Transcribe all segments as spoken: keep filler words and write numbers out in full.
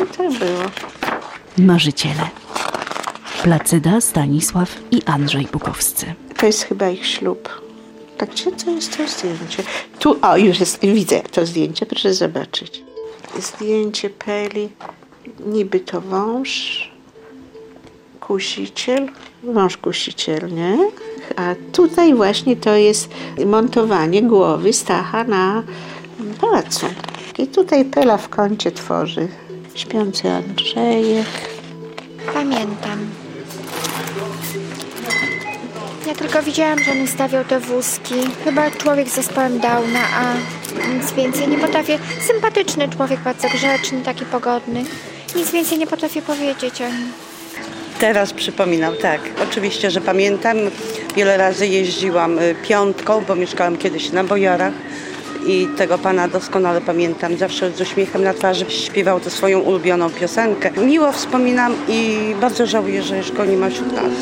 tutaj było. Marzyciele. Placyda, Stanisław i Andrzej Bukowscy. To jest chyba ich ślub. Tak, gdzie to jest to zdjęcie? Tu, o, już jest, widzę to zdjęcie, proszę zobaczyć. Zdjęcie Peli, niby to wąż, kusiciel, wąż kusiciel, nie? A tutaj właśnie to jest montowanie głowy Stacha na pałacu. I tutaj Pela w kącie tworzy śpiący Andrzejek. Pamiętam. Ja tylko widziałam, że on ustawiał te wózki. Chyba człowiek z zespołem Downa, a nic więcej nie potrafię. Sympatyczny człowiek, bardzo grzeczny, taki pogodny. Nic więcej nie potrafię powiedzieć o nim. Teraz przypominam, tak. Oczywiście, że pamiętam. Wiele razy jeździłam piątką, bo mieszkałam kiedyś na Bojarach. I tego pana doskonale pamiętam. Zawsze z uśmiechem na twarzy śpiewał tę swoją ulubioną piosenkę. Miło wspominam i bardzo żałuję, że już go nie ma wśród nas.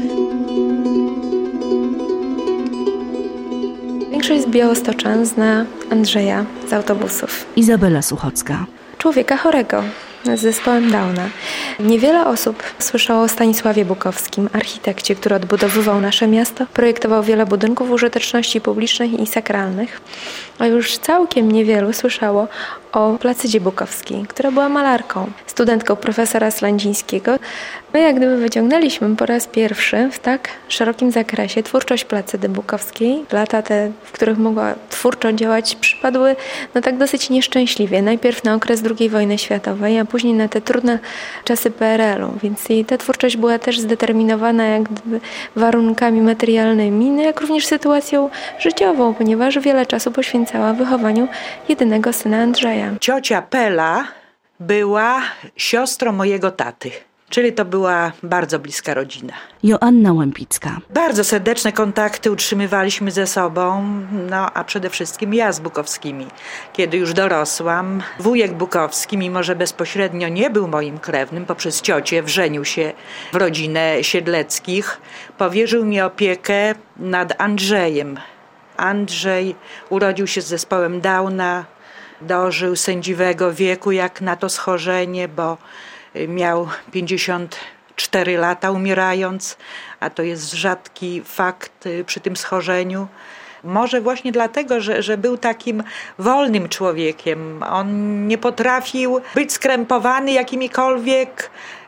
Większość z białostoczan zna Andrzeja z autobusów. Izabela Suchocka. Człowieka chorego z zespołem Downa. Niewiele osób słyszało o Stanisławie Bukowskim, architekcie, który odbudowywał nasze miasto, projektował wiele budynków użyteczności publicznych i sakralnych, a już całkiem niewielu słyszało o Placydzie Bukowskiej, która była malarką, studentką profesora Slędzińskiego. My jak gdyby wyciągnęliśmy po raz pierwszy w tak szerokim zakresie twórczość Placydy Bukowskiej. Lata te, w których mogła twórczo działać, przypadły no tak dosyć nieszczęśliwie. Najpierw na okres drugiej wojny światowej, a później na te trudne czasy P R L u, więc jej ta twórczość była też zdeterminowana jak gdyby warunkami materialnymi, no jak również sytuacją życiową, ponieważ wiele czasu poświęcała wychowaniu jedynego syna Andrzeja. Ciocia Pela była siostrą mojego taty, czyli to była bardzo bliska rodzina. Joanna Łępicka. Bardzo serdeczne kontakty utrzymywaliśmy ze sobą, no a przede wszystkim ja z Bukowskimi. Kiedy już dorosłam, wujek Bukowski, mimo że bezpośrednio nie był moim krewnym, poprzez ciocię wrzenił się w rodzinę Siedleckich, powierzył mi opiekę nad Andrzejem. Andrzej urodził się z zespołem Downa, dożył sędziwego wieku jak na to schorzenie, bo miał pięćdziesiąt cztery lata umierając, a to jest rzadki fakt przy tym schorzeniu. Może właśnie dlatego, że, że był takim wolnym człowiekiem. On nie potrafił być skrępowany jakimikolwiek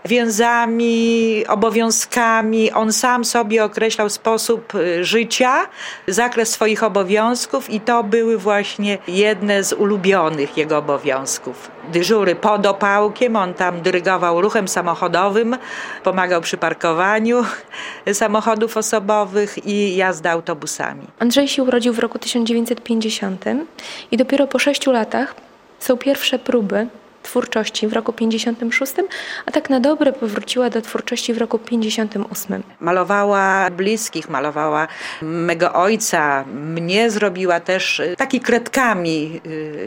więzami, obowiązkami. On sam sobie określał sposób życia, zakres swoich obowiązków i to były właśnie jedne z ulubionych jego obowiązków. Dyżury pod opałkiem, on tam dyrygował ruchem samochodowym, pomagał przy parkowaniu samochodów osobowych i jazdę autobusami. Andrzej się urodził w roku tysiąc dziewięćset pięćdziesiątym i dopiero po sześciu latach są pierwsze próby twórczości w roku pięćdziesiątym szóstym, a tak na dobre powróciła do twórczości w roku pięćdziesiątym ósmym. Malowała bliskich, malowała mego ojca, mnie zrobiła też taki kredkami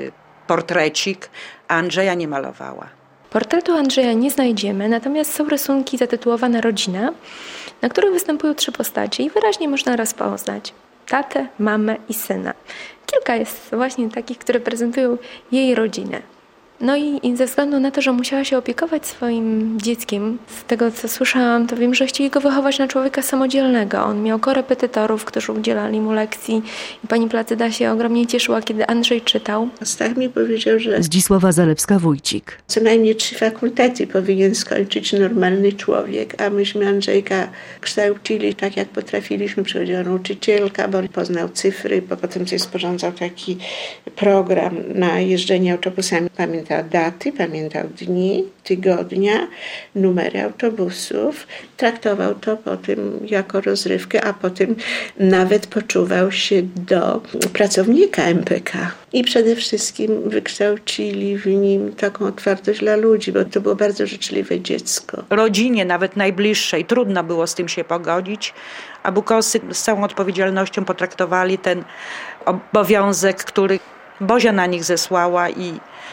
portrecik, a Andrzeja nie malowała. Portretu Andrzeja nie znajdziemy, natomiast są rysunki zatytułowane Rodzina, na których występują trzy postacie i wyraźnie można rozpoznać tatę, mamę i syna. Kilka jest właśnie takich, które prezentują jej rodzinę. No i, i ze względu na to, że musiała się opiekować swoim dzieckiem, z tego co słyszałam, to wiem, że chcieli go wychować na człowieka samodzielnego. On miał korepetytorów, którzy udzielali mu lekcji i pani Placyda się ogromnie cieszyła, kiedy Andrzej czytał. Stach mi powiedział, że Zdzisława Zalewska-Wójcik. co najmniej trzy fakultety powinien skończyć normalny człowiek, a myśmy Andrzejka kształcili tak, jak potrafiliśmy. Przychodziła nauczycielka, bo on poznał cyfry, bo potem sobie sporządzał taki program na jeżdżenie autobusami. Pamiętał daty, pamiętał dni, tygodnia, numery autobusów. Traktował to potem jako rozrywkę, a potem nawet poczuwał się do pracownika M P K. I przede wszystkim wykształcili w nim taką otwartość dla ludzi, bo to było bardzo życzliwe dziecko. Rodzinie, nawet najbliższej, trudno było z tym się pogodzić, a Bukowscy z całą odpowiedzialnością potraktowali ten obowiązek, który Bozia na nich zesłała i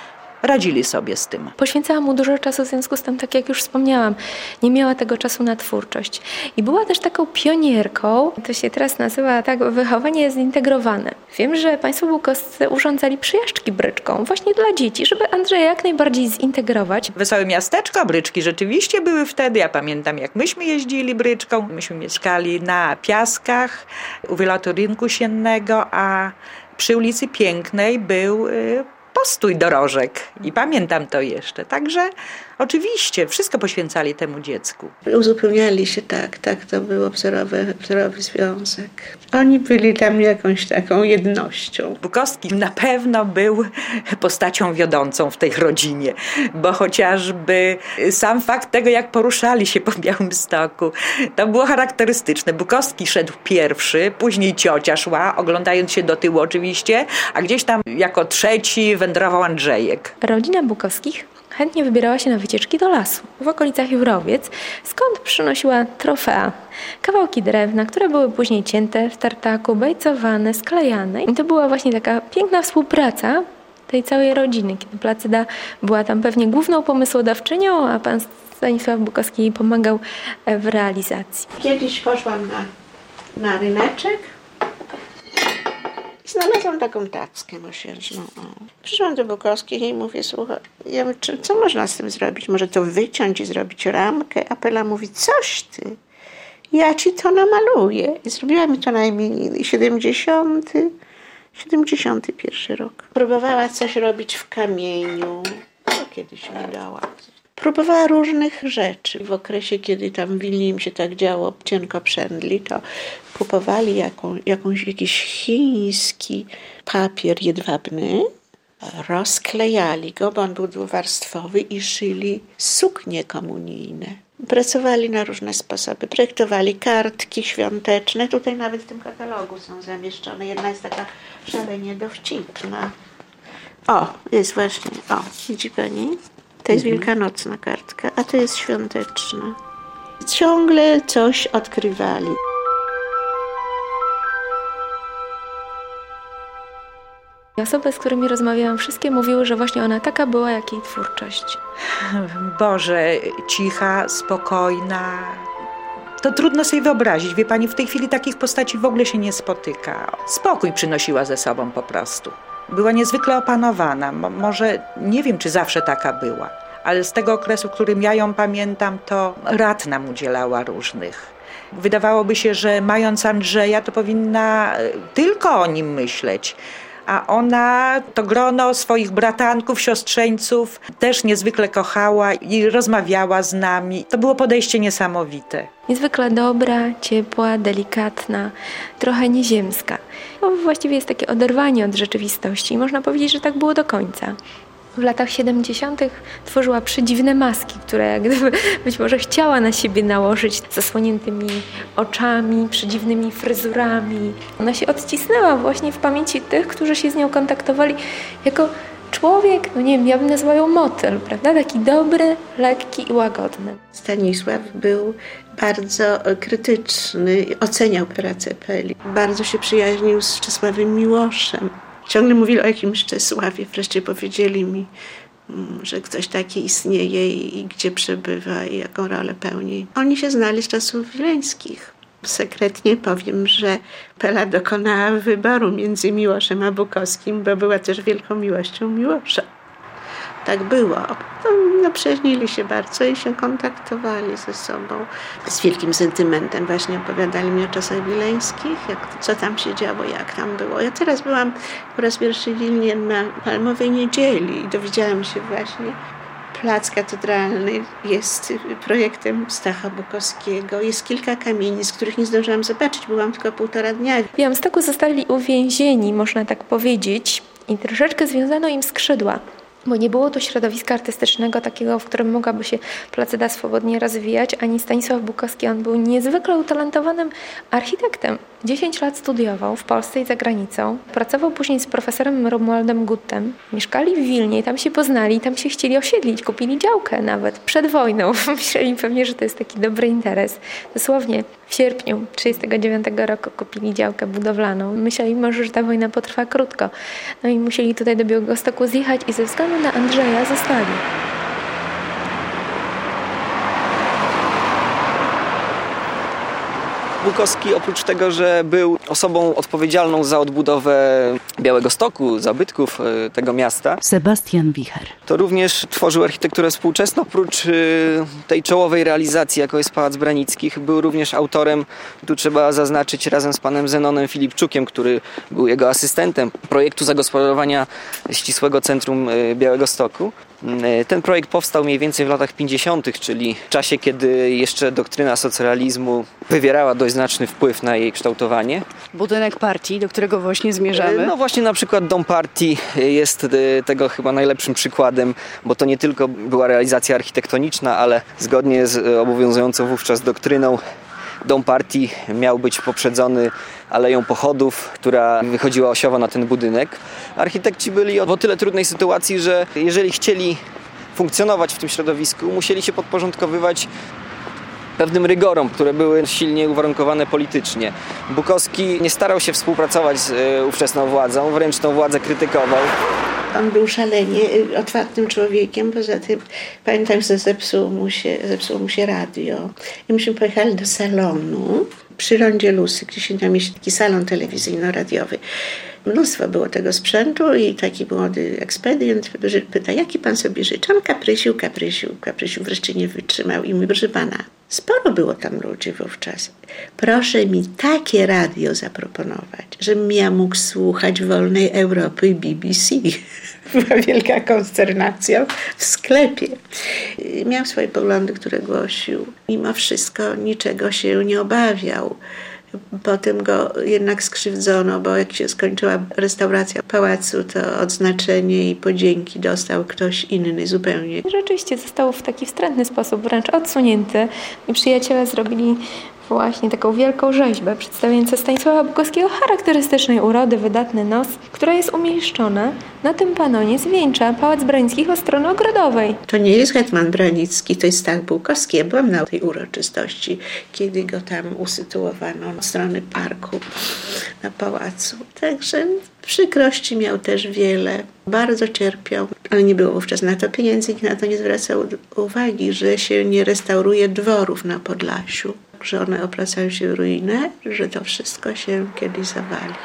radzili sobie z tym. Poświęcała mu dużo czasu, w związku z tym, tak jak już wspomniałam, nie miała tego czasu na twórczość. I była też taką pionierką, to się teraz nazywa tak, wychowanie zintegrowane. Wiem, że państwo bukowscy urządzali przyjażdżki bryczką właśnie dla dzieci, żeby Andrzeja jak najbardziej zintegrować. Wesołe miasteczko, bryczki rzeczywiście były wtedy. Ja pamiętam, jak myśmy jeździli bryczką. Myśmy mieszkali na Piaskach, u wylotu Rynku Siennego, a przy ulicy Pięknej był y, postój dorożek i pamiętam to jeszcze. Także oczywiście wszystko poświęcali temu dziecku. Uzupełniali się, tak, tak, to był wzorowy, wzorowy związek. Oni byli dla mnie jakąś taką jednością. Bukowski na pewno był postacią wiodącą w tej rodzinie, bo chociażby sam fakt tego, jak poruszali się po Białymstoku, to było charakterystyczne. Bukowski szedł pierwszy, później ciocia szła, oglądając się do tyłu oczywiście, a gdzieś tam jako trzeci wędrował Andrzejek. Rodzina Bukowskich chętnie wybierała się na wycieczki do lasu, w okolicach Jurowiec, skąd przynosiła trofea. Kawałki drewna, które były później cięte w tartaku, bejcowane, sklejane. I to była właśnie taka piękna współpraca tej całej rodziny, kiedy Placyda była tam pewnie główną pomysłodawczynią, a pan Stanisław Bukowski jej pomagał w realizacji. Kiedyś poszłam na, na ryneczek i znalazłam taką tackę mosiężną. Przyszłam do Bukowskich i mówię, słuchaj, ja mówię, co można z tym zrobić? Może to wyciąć i zrobić ramkę? A Pela mówi, coś ty, ja ci to namaluję. I zrobiła mi to na imieniny. siedemdziesiąty, siedemdziesiąty pierwszy rok. Próbowała coś robić w kamieniu. To kiedyś mi dała. Próbowała różnych rzeczy. W okresie, kiedy tam w Wilnie im się tak działo, cienko przędli, to kupowali jaką, jakąś, jakiś chiński papier jedwabny, rozklejali go, bo on był dwuwarstwowy i szyli suknie komunijne. Pracowali na różne sposoby. Projektowali kartki świąteczne. Tutaj nawet w tym katalogu są zamieszczone. Jedna jest taka szalenie dowcipna. O, jest właśnie, o, widzi pani? To jest wielkanocna kartka, a to jest świąteczna. Ciągle coś odkrywali. Osoby, z którymi rozmawiałam, wszystkie mówiły, że właśnie ona taka była, jak jej twórczość. Boże, cicha, spokojna. To trudno sobie wyobrazić. Wie pani, w tej chwili takich postaci w ogóle się nie spotyka. Spokój przynosiła ze sobą po prostu. Była niezwykle opanowana. Mo- może nie wiem, czy zawsze taka była, ale z tego okresu, w którym ja ją pamiętam, to rad nam udzielała różnych. Wydawałoby się, że mając Andrzeja, to powinna tylko o nim myśleć. A ona to grono swoich bratanków, siostrzeńców też niezwykle kochała i rozmawiała z nami. To było podejście niesamowite. Niezwykle dobra, ciepła, delikatna, trochę nieziemska. No, właściwie jest takie oderwanie od rzeczywistości i można powiedzieć, że tak było do końca. W latach siedemdziesiątych tworzyła przedziwne maski, które jak gdyby być może chciała na siebie nałożyć zasłoniętymi oczami, przedziwnymi fryzurami. Ona się odcisnęła właśnie w pamięci tych, którzy się z nią kontaktowali jako człowiek, no nie wiem, ja bym nazwała ją motyl, prawda? Taki dobry, lekki i łagodny. Stanisław był bardzo krytyczny, oceniał pracę Peli. Bardzo się przyjaźnił z Czesławem Miłoszem. Ciągle mówili o jakimś Czesławie, wreszcie powiedzieli mi, że ktoś taki istnieje i, i gdzie przebywa i jaką rolę pełni. Oni się znali z czasów wileńskich. Sekretnie powiem, że Pela dokonała wyboru między Miłoszem a Bukowskim, bo była też wielką miłością Miłosza. Tak było. No, no, przyjaźnili się bardzo i się kontaktowali ze sobą. Z wielkim sentymentem właśnie opowiadali mi o czasach wileńskich, jak, co tam się działo, jak tam było. Ja teraz byłam po raz pierwszy w Wilnie na Palmowej Niedzieli i dowiedziałam się właśnie, Plac Katedralny jest projektem Stacha Bukowskiego. Jest kilka kamienic, których nie zdążyłam zobaczyć. Byłam tylko półtora dnia. W Białymstoku zostali uwięzieni, można tak powiedzieć, i troszeczkę związano im skrzydła. Bo nie było to środowiska artystycznego takiego, w którym mogłaby się Placyda swobodnie rozwijać, ani Stanisław Bukowski. On był niezwykle utalentowanym architektem. dziesięć lat studiował w Polsce i za granicą. Pracował później z profesorem Romualdem Guttem. Mieszkali w Wilnie, tam się poznali, tam się chcieli osiedlić, kupili działkę nawet przed wojną. Myśleli pewnie, że to jest taki dobry interes. Dosłownie w sierpniu tysiąc dziewięćset trzydziestego dziewiątego roku kupili działkę budowlaną. Myśleli może, że ta wojna potrwa krótko. No i musieli tutaj do Białegostoku zjechać i ze względu na Andrzeja zostali. Bukowski oprócz tego, że był osobą odpowiedzialną za odbudowę Białegostoku, zabytków tego miasta, Sebastian Wicher. To również tworzył architekturę współczesną. Oprócz tej czołowej realizacji, jaką jest Pałac Branickich, był również autorem, tu trzeba zaznaczyć, razem z panem Zenonem Filipczukiem, który był jego asystentem, projektu zagospodarowania ścisłego centrum Białegostoku. Ten projekt powstał mniej więcej w latach pięćdziesiątych, czyli w czasie, kiedy jeszcze doktryna socrealizmu wywierała dość znaczny wpływ na jej kształtowanie. Budynek partii, do którego właśnie zmierzamy. No właśnie na przykład Dom Partii jest tego chyba najlepszym przykładem, bo to nie tylko była realizacja architektoniczna, ale zgodnie z obowiązującą wówczas doktryną Dom Partii miał być poprzedzony Aleją Pochodów, która wychodziła osiowo na ten budynek. Architekci byli o tyle trudnej sytuacji, że jeżeli chcieli funkcjonować w tym środowisku, musieli się podporządkowywać pewnym rygorom, które były silnie uwarunkowane politycznie. Bukowski nie starał się współpracować z ówczesną władzą, wręcz tą władzę krytykował. On był szalenie otwartym człowiekiem, poza tym pamiętam, że zepsuło mu się, zepsuło mu się radio i myśmy pojechali do salonu przy Rondzie Lusy, gdzie się tam mieści taki salon telewizyjno-radiowy. Mnóstwo było tego sprzętu i taki młody ekspedient pyta, jaki pan sobie życzy? On kaprysił, kaprysił, kaprysił, wreszcie nie wytrzymał i mówi, proszę pana, sporo było tam ludzi wówczas. Proszę mi takie radio zaproponować, żebym ja mógł słuchać Wolnej Europy i B B C. Była wielka konsternacja w sklepie. Miał swoje poglądy, które głosił. Mimo wszystko niczego się nie obawiał. Potem go jednak skrzywdzono, bo jak się skończyła restauracja pałacu, to odznaczenie i podzięki dostał ktoś inny zupełnie. Rzeczywiście został w taki wstrętny sposób wręcz odsunięty i przyjaciele zrobili właśnie taką wielką rzeźbę przedstawiającą Stanisława Bukowskiego charakterystycznej urody, wydatny nos, która jest umieszczona na tym panonie zwieńcza Pałac Branickich od strony ogrodowej. To nie jest hetman Branicki, to jest Stach Bukowski. Ja byłam na tej uroczystości, kiedy go tam usytuowano od strony parku na pałacu. Także przykrości miał też wiele. Bardzo cierpiał, ale nie było wówczas na to pieniędzy, nikt na to nie zwracał uwagi, że się nie restauruje dworów na Podlasiu, że one obracają się w ruinę, że to wszystko się kiedyś zawali.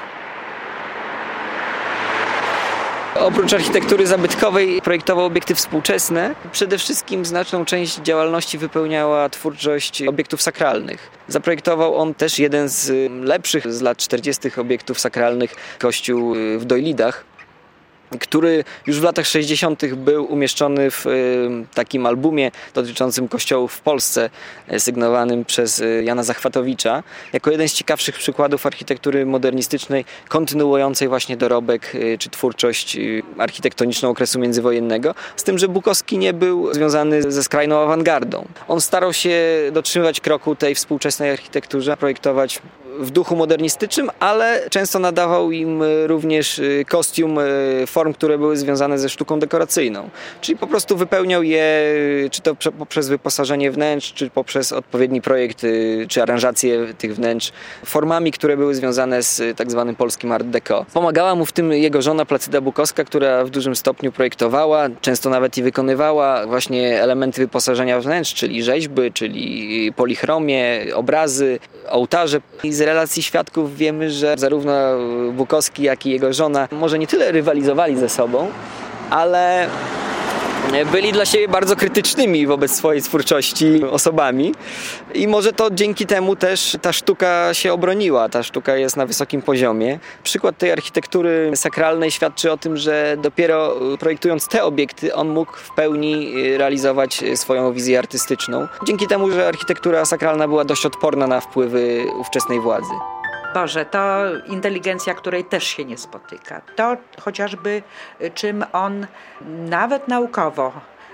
Oprócz architektury zabytkowej projektował obiekty współczesne. Przede wszystkim znaczną część działalności wypełniała twórczość obiektów sakralnych. Zaprojektował on też jeden z lepszych z lat czterdziestych obiektów sakralnych, kościół w Dojlidach, który już w latach sześćdziesiątych był umieszczony w takim albumie dotyczącym kościołów w Polsce, sygnowanym przez Jana Zachwatowicza, jako jeden z ciekawszych przykładów architektury modernistycznej, kontynuującej właśnie dorobek czy twórczość architektoniczną okresu międzywojennego, z tym, że Bukowski nie był związany ze skrajną awangardą. On starał się dotrzymywać kroku tej współczesnej architekturze, projektować w duchu modernistycznym, ale często nadawał im również kostium form, które były związane ze sztuką dekoracyjną. Czyli po prostu wypełniał je, czy to poprzez wyposażenie wnętrz, czy poprzez odpowiedni projekt, czy aranżację tych wnętrz, formami, które były związane z tak zwanym polskim art deco. Pomagała mu w tym jego żona Placyda Bukowska, która w dużym stopniu projektowała, często nawet i wykonywała właśnie elementy wyposażenia wnętrz, czyli rzeźby, czyli polichromię, obrazy, ołtarze. I z relacji świadków wiemy, że zarówno Bukowski, jak i jego żona może nie tyle rywalizowali ze sobą, ale byli dla siebie bardzo krytycznymi wobec swojej twórczości osobami i może to dzięki temu też ta sztuka się obroniła, ta sztuka jest na wysokim poziomie. Przykład tej architektury sakralnej świadczy o tym, że dopiero projektując te obiekty on mógł w pełni realizować swoją wizję artystyczną. Dzięki temu, że architektura sakralna była dość odporna na wpływy ówczesnej władzy. Boże, to inteligencja, której też się nie spotyka. To chociażby czym on nawet naukowo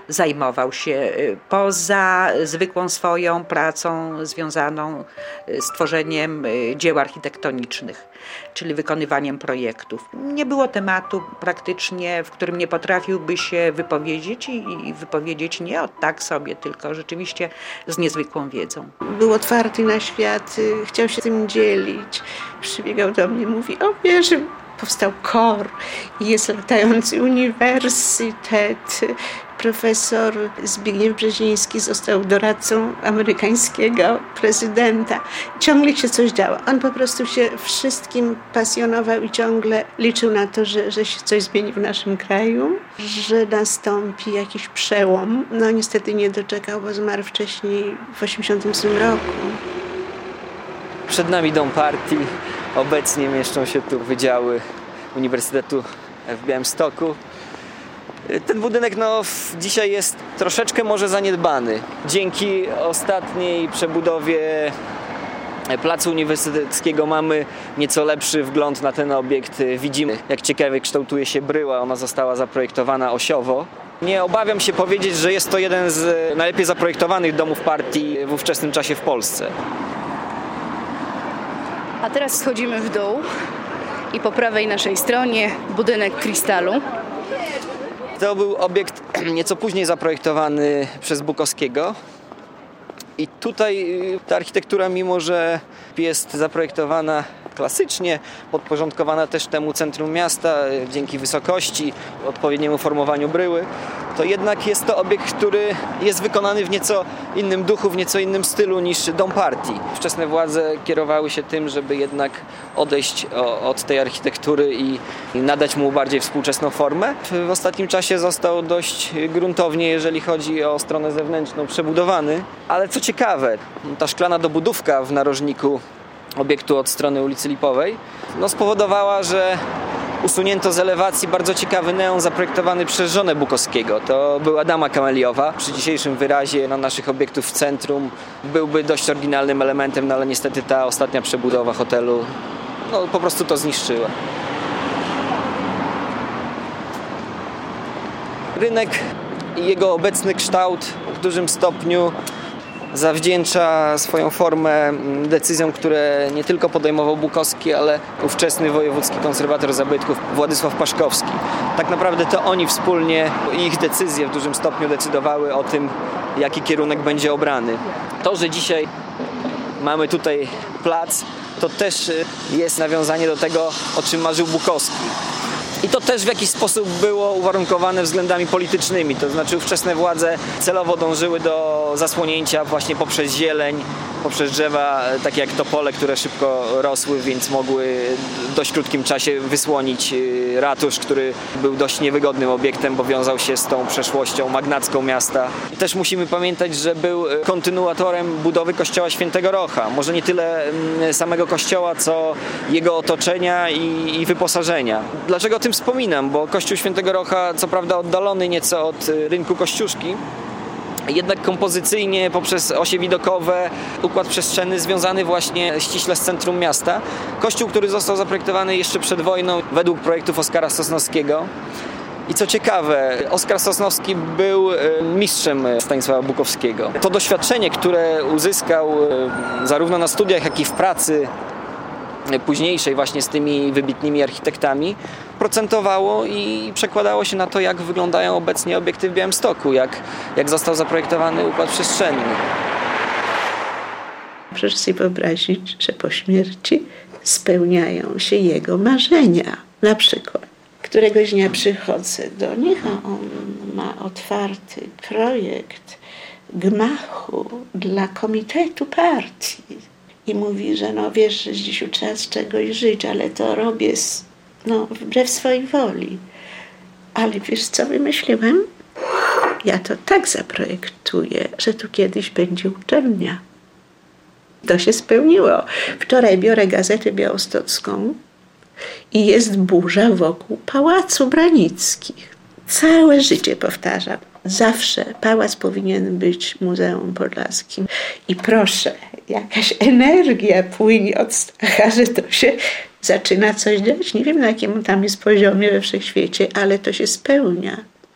zajmował się poza zwykłą swoją pracą związaną z tworzeniem dzieł architektonicznych, czyli wykonywaniem projektów. Nie było tematu praktycznie, w którym nie potrafiłby się wypowiedzieć i wypowiedzieć nie od tak sobie, tylko rzeczywiście z niezwykłą wiedzą. Był otwarty na świat, chciał się tym dzielić. Przybiegał do mnie, mówi: o wiesz, powstał KOR i jest latający uniwersytet. Profesor Zbigniew Brzeziński został doradcą amerykańskiego prezydenta. Ciągle się coś działo. On po prostu się wszystkim pasjonował i ciągle liczył na to, że, że się coś zmieni w naszym kraju, że nastąpi jakiś przełom. No niestety nie doczekał, bo zmarł wcześniej w osiemdziesiątym ósmym roku. Przed nami Dom Partii. Obecnie mieszczą się tu wydziały Uniwersytetu w Białymstoku. Ten budynek no, dzisiaj jest troszeczkę może zaniedbany. Dzięki ostatniej przebudowie Placu Uniwersyteckiego mamy nieco lepszy wgląd na ten obiekt. Widzimy, jak ciekawie kształtuje się bryła. Ona została zaprojektowana osiowo. Nie obawiam się powiedzieć, że jest to jeden z najlepiej zaprojektowanych domów partii w ówczesnym czasie w Polsce. A teraz schodzimy w dół i po prawej naszej stronie budynek Krystalu. To był obiekt nieco później zaprojektowany przez Bukowskiego. I tutaj ta architektura, mimo że jest zaprojektowana klasycznie, podporządkowana też temu centrum miasta dzięki wysokości, odpowiedniemu formowaniu bryły, to jednak jest to obiekt, który jest wykonany w nieco innym duchu, w nieco innym stylu niż Dom Partii. Wczesne władze kierowały się tym, żeby jednak odejść od tej architektury i nadać mu bardziej współczesną formę. W ostatnim czasie został dość gruntownie, jeżeli chodzi o stronę zewnętrzną, przebudowany. Ale co ciekawe, ta szklana dobudówka w narożniku obiektu od strony ulicy Lipowej no spowodowała, że usunięto z elewacji bardzo ciekawy neon zaprojektowany przez żonę Bukowskiego. To była Dama Kameliowa. Przy dzisiejszym wyrazie no, naszych obiektów w centrum byłby dość oryginalnym elementem, no, ale niestety ta ostatnia przebudowa hotelu no, po prostu to zniszczyła. Rynek i jego obecny kształt w dużym stopniu zawdzięcza swoją formę decyzjom, które nie tylko podejmował Bukowski, ale ówczesny wojewódzki konserwator zabytków Władysław Paszkowski. Tak naprawdę to oni wspólnie, ich decyzje w dużym stopniu decydowały o tym, jaki kierunek będzie obrany. To, że dzisiaj mamy tutaj plac, to też jest nawiązanie do tego, o czym marzył Bukowski. I to też w jakiś sposób było uwarunkowane względami politycznymi, to znaczy ówczesne władze celowo dążyły do zasłonięcia właśnie poprzez zieleń, poprzez drzewa takie jak topole, które szybko rosły, więc mogły w dość krótkim czasie wysłonić ratusz, który był dość niewygodnym obiektem, bo wiązał się z tą przeszłością magnacką miasta. I też musimy pamiętać, że był kontynuatorem budowy kościoła Świętego Rocha. Może nie tyle samego kościoła, co jego otoczenia i, i wyposażenia. Dlaczego o tym wspominam? Bo kościół Świętego Rocha, co prawda oddalony nieco od rynku Kościuszki, jednak kompozycyjnie poprzez osie widokowe, układ przestrzenny związany właśnie ściśle z centrum miasta. Kościół, który został zaprojektowany jeszcze przed wojną według projektów Oskara Sosnowskiego. I co ciekawe, Oskar Sosnowski był mistrzem Stanisława Bukowskiego. To doświadczenie, które uzyskał zarówno na studiach, jak i w pracy późniejszej właśnie z tymi wybitnymi architektami, procentowało i przekładało się na to, jak wyglądają obecnie obiekty w Białymstoku, jak, jak został zaprojektowany układ przestrzenny. Proszę sobie wyobrazić, że po śmierci spełniają się jego marzenia. Na przykład któregoś dnia przychodzę do nich, a on ma otwarty projekt gmachu dla komitetu partii. I mówi, że no wiesz, że dziś trzeba z czegoś żyć, ale to robię z, no, wbrew swojej woli. Ale wiesz, co wymyśliłem? Ja to tak zaprojektuję, że tu kiedyś będzie uczelnia. To się spełniło. Wczoraj biorę Gazetę Białostocką i jest burza wokół Pałacu Branickich. Całe życie powtarzam. Zawsze pałac powinien być Muzeum Podlaskim. I proszę, jakaś energia płynie od Stacha, że to się zaczyna coś dziać. Nie wiem, na jakim tam jest poziomie we wszechświecie, ale to się spełnia.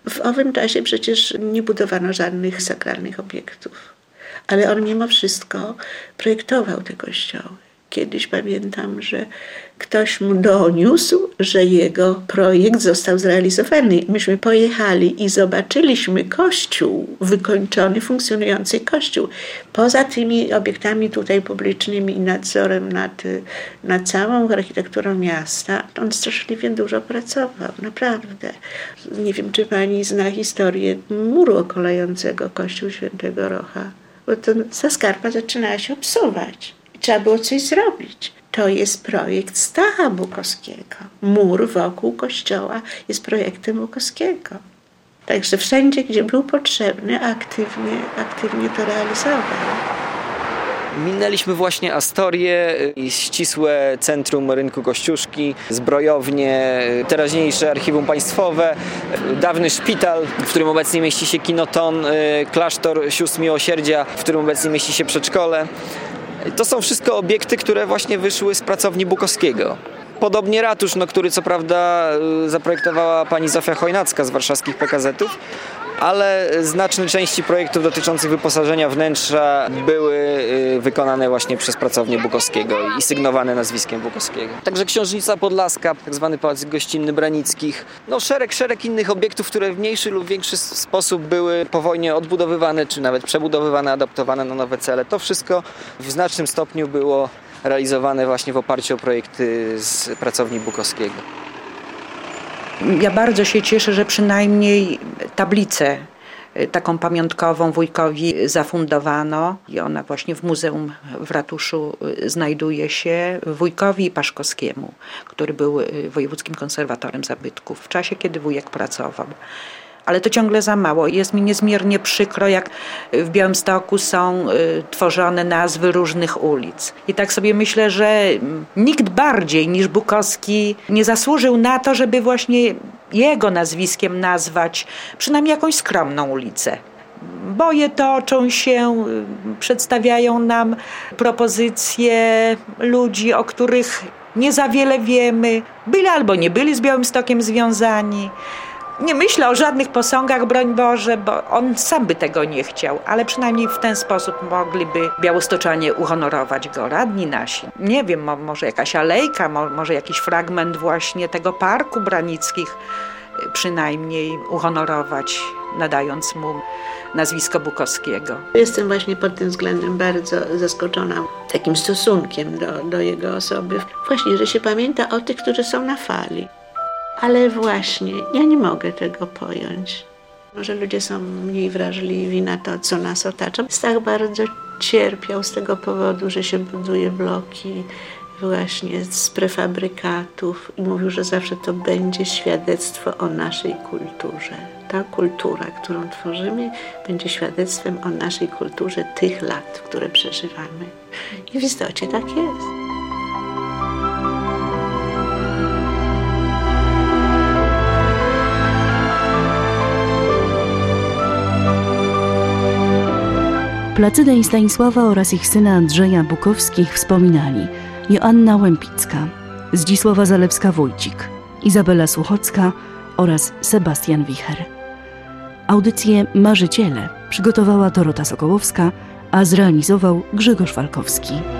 W owym czasie przecież nie budowano żadnych sakralnych obiektów, ale on mimo wszystko projektował te kościoły. Kiedyś pamiętam, że ktoś mu doniósł, że jego projekt został zrealizowany. Myśmy pojechali i zobaczyliśmy kościół, wykończony, funkcjonujący kościół. Poza tymi obiektami tutaj publicznymi i nadzorem nad, nad całą architekturą miasta, on straszliwie dużo pracował, naprawdę. Nie wiem, czy pani zna historię muru okolającego kościół Świętego Rocha, bo to zaskarpa zaczynała się obsuwać. Trzeba było coś zrobić. To jest projekt Stacha Bukowskiego. Mur wokół kościoła jest projektem Bukowskiego. Także wszędzie, gdzie był potrzebny, aktywnie, aktywnie to realizował. Minęliśmy właśnie Astorię i ścisłe centrum rynku Kościuszki, zbrojownie, teraźniejsze archiwum państwowe, dawny szpital, w którym obecnie mieści się kinoton, klasztor sióstr miłosierdzia, w którym obecnie mieści się przedszkole. To są wszystko obiekty, które właśnie wyszły z pracowni Bukowskiego. Podobnie ratusz, no, który co prawda zaprojektowała pani Zofia Chojnacka z warszawskich P K Z-ów, ale znaczne części projektów dotyczących wyposażenia wnętrza były wykonane właśnie przez pracownię Bukowskiego i sygnowane nazwiskiem Bukowskiego. Także Książnica Podlaska, tak zwany Pałac Gościnny Branickich, no szereg, szereg innych obiektów, które w mniejszy lub większy sposób były po wojnie odbudowywane, czy nawet przebudowywane, adaptowane na nowe cele. To wszystko w znacznym stopniu było realizowane właśnie w oparciu o projekty z pracowni Bukowskiego. Ja bardzo się cieszę, że przynajmniej tablicę taką pamiątkową wujkowi zafundowano i ona właśnie w muzeum w ratuszu znajduje się wujkowi Paszkowskiemu, który był wojewódzkim konserwatorem zabytków w czasie, kiedy wujek pracował. Ale to ciągle za mało. Jest mi niezmiernie przykro, jak w Białymstoku są y, tworzone nazwy różnych ulic. I tak sobie myślę, że nikt bardziej niż Bukowski nie zasłużył na to, żeby właśnie jego nazwiskiem nazwać przynajmniej jakąś skromną ulicę. Boje toczą się, y, przedstawiają nam propozycje ludzi, o których nie za wiele wiemy. Byli albo nie byli z Białymstokiem związani. Nie myślę o żadnych posągach, broń Boże, bo on sam by tego nie chciał, ale przynajmniej w ten sposób mogliby białostoczanie uhonorować go, radni nasi. Nie wiem, mo- może jakaś alejka, mo- może jakiś fragment właśnie tego parku Branickich przynajmniej uhonorować, nadając mu nazwisko Bukowskiego. Jestem właśnie pod tym względem bardzo zaskoczona takim stosunkiem do, do jego osoby. Właśnie, że się pamięta o tych, którzy są na fali. Ale właśnie, ja nie mogę tego pojąć. Może ludzie są mniej wrażliwi na to, co nas otacza. Stach bardzo cierpiał z tego powodu, że się buduje bloki właśnie z prefabrykatów i mówił, że zawsze to będzie świadectwo o naszej kulturze. Ta kultura, którą tworzymy, będzie świadectwem o naszej kulturze tych lat, które przeżywamy. I w istocie tak jest. Placydę i Stanisława oraz ich syna Andrzeja Bukowskich wspominali Joanna Łępicka, Zdzisława Zalewska-Wójcik, Izabela Suchocka oraz Sebastian Wicher. Audycję Marzyciele przygotowała Dorota Sokołowska, a zrealizował Grzegorz Walkowski.